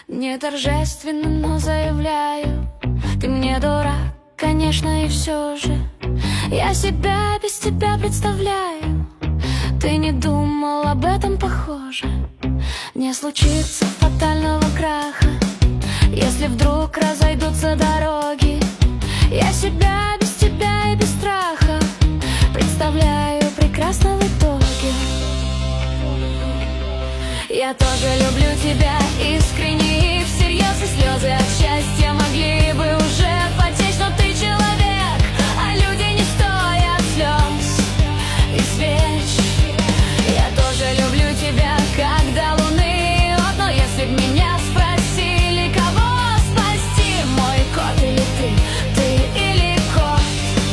Не торжественно, но заявляю: ты мне дурак, конечно, и все же я себя без тебя представляю. Ты не думал об этом, похоже. Не случится фатального краха, если вдруг разойдутся дороги. Я себя без тебя и без страха представляю прекрасно в итоге. Я тоже люблю тебя искренне и всерьез, и слезы от счастья могли бы уже потечь. Но ты человек, а люди не стоят слез и свеч. Я тоже люблю тебя, как до луны от. Но если б меня спросили, кого спасти, мой кот или ты или кот,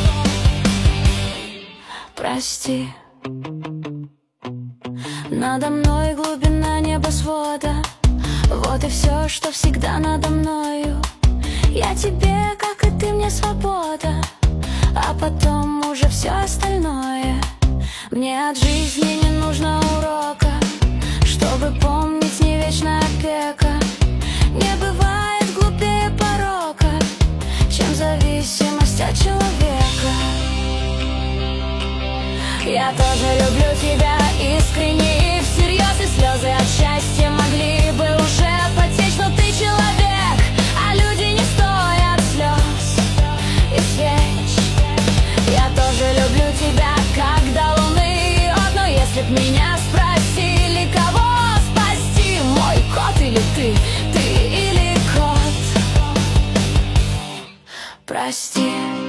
прости. Надо мной глубина небосвода, вот и все, что всегда надо мною. Я тебе, как и ты мне, свобода, а потом уже все остальное. Мне от жизни не нужно урока, чтобы помнить, не вечная опека. Не бывает глупее порока, чем зависимость от человека. Я тоже люблю тебя искренне и всерьез, и слезы от счастья могли бы уже потечь. Но ты человек, а люди не стоят слез и свеч. Я тоже люблю тебя, как до луны от. Но если б меня спросили, кого спасти, мой кот или ты или кот, прости.